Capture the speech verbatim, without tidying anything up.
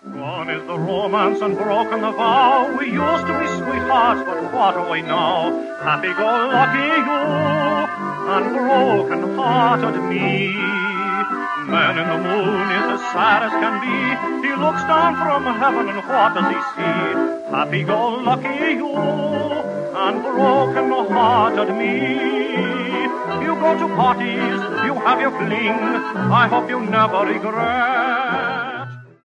Gone is the romance and broken the vow. We used to be sweethearts, but what are we now? Happy-go-lucky you, and broken-hearted me. Man in the moon is as sad as can be. He looks down from heaven, and what does he see? Happy-go-lucky you, and broken-hearted me. You go to parties, you have your fling. I hope you never regret